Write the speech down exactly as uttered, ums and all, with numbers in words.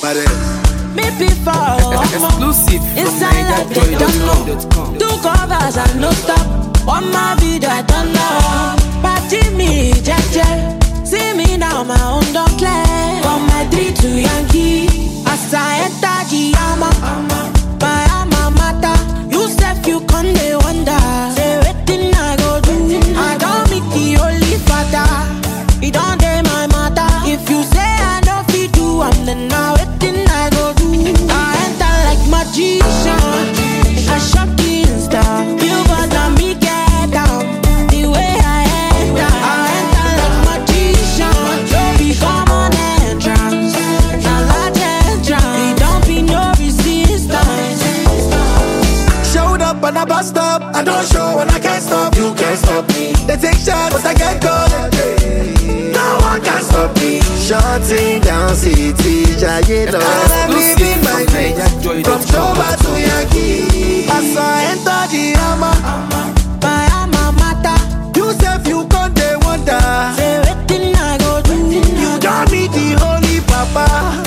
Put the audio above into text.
Me before Exclusive from inside like they don't know. Two covers and no stop. On my video I don't know. Party me, jeje. See me now, my own don't clear. From my three to Yankee. As I enter the armor, my alma mater. You said you can't they wonder. Say waiting I go do. I don't meet the only father. It don't day my matter. If you say I don't fit do, I'm then now waiting I go do. I enter like magician. I shocking star. You bother me get down. The way I enter, I enter like magician. Don't become an entrance. A large entrance. It don't be no resistance. Showed up on a bus stop. I don't show when I can't stop. You can't stop me. They take shots, but I get caught. No one can stop me. Shutting down city, Jaye Lord. I'm living my dream from Shoba to Yankee. As I enter the armor, My alma mater. you say you can't they wonder. Say waiting I go do. You don't meet the holy papa.